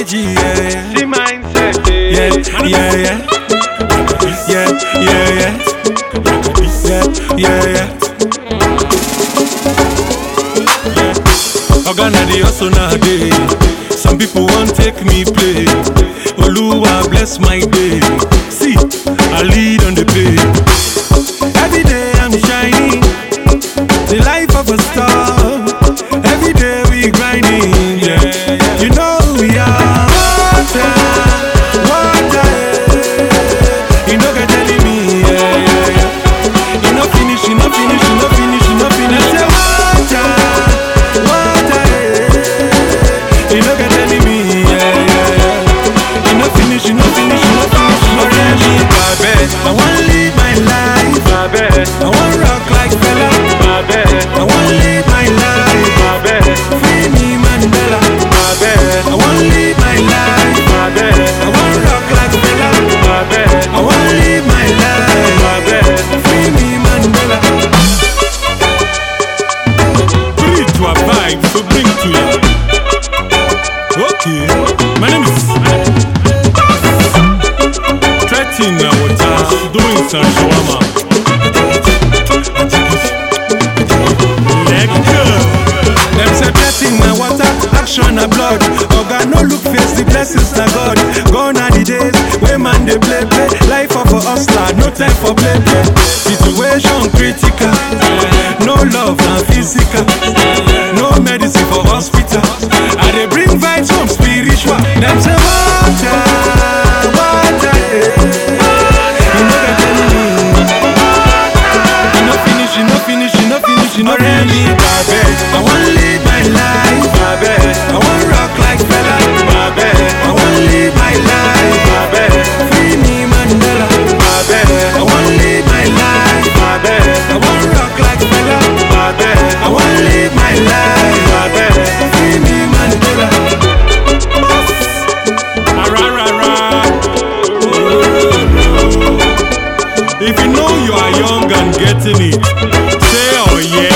energy, yeah. The mindset, Yeah, yeah, yeah. Yeah, yeah, yeah. Yeah, yeah, yeah. Organa the hustle nowadays. Some people won't take me play. Oluwa bless my day. See, I lead on the page. Every day I'm shining, the life of a star. Every day we grinding, yeah. You know who we are. Water, water, yeah. You know get telling me, yeah, yeah, yeah. You know finish, you know finish, you know finish, you know finish. Say water, water, yeah. You know get telling me, yeah, yeah, yeah. You know finish, you know finish, you know finish, you know finish. I wanna live my life, I wanna rock like fella, I wanna live my life, free me Mandela, I wanna live my life, I wanna rock like fella, I wanna live my life, free me Mandela. Bring it to a vibe, so bring to you. Okay, my name is 13 now, doing some shawarma. Let go. Them say blessing na water, action na blood. Oga no look face, the blessings na God. Gone are the days where man they play. Life of a hustler, no time for play. Situation critical, no love and physical, no medicine for hospital. I they bring vibes from spiritual. Them say water, water, yeah. You know really, I wanna live my life, I wanna rock like fella, I wanna live my life, free me Mandela, I wanna live my life, I wanna rock like fella, I wanna live my life, free me Mandela. If you know you are young and getting it, say oh yeah.